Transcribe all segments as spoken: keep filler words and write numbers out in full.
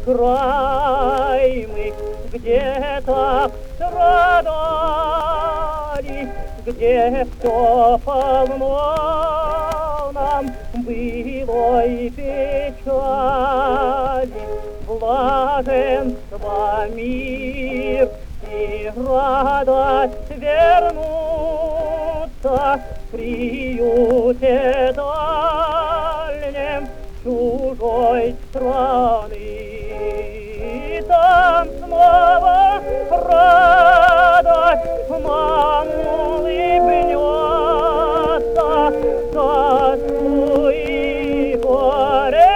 край мы, где так страдали, где все полно нам былой печали, блаженство, мир и радость вернуться в приюте дальнем чужой страны. Там снова радость нам улыбнется, тоску и горе.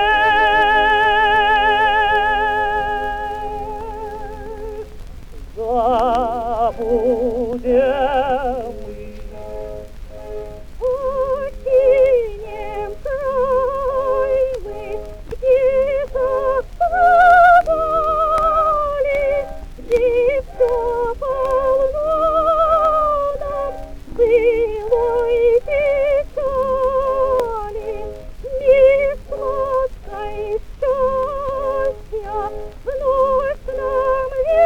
Забудем мы о синем крае мы, где так страдали, где все полно нам былой печали, мир сладкой счастья вновь нам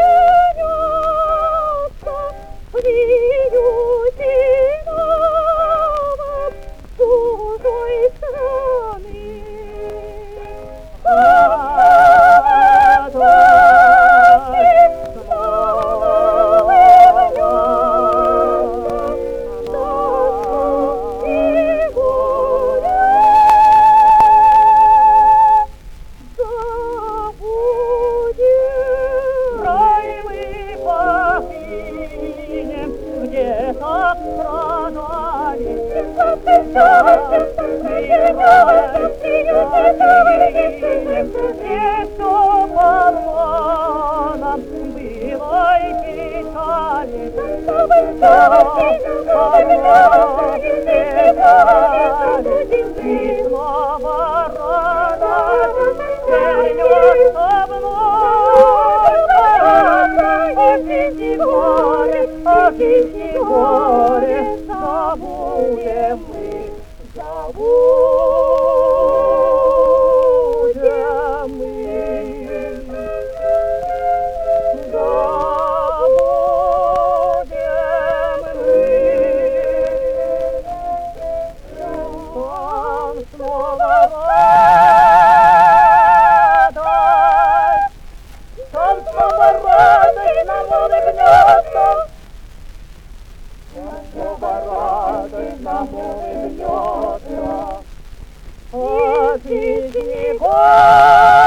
вернется в приюте новом чужой страны. Где так страдали, где все полно нам былой печали, и снова радость вернется вновь. Отпусти горе, отпусти горе, забудем мы, забудем мы, забудем мы. Там снова радость, там снова радость нам улыбнется. Снова радость нам улыбнется. Отпусти горе.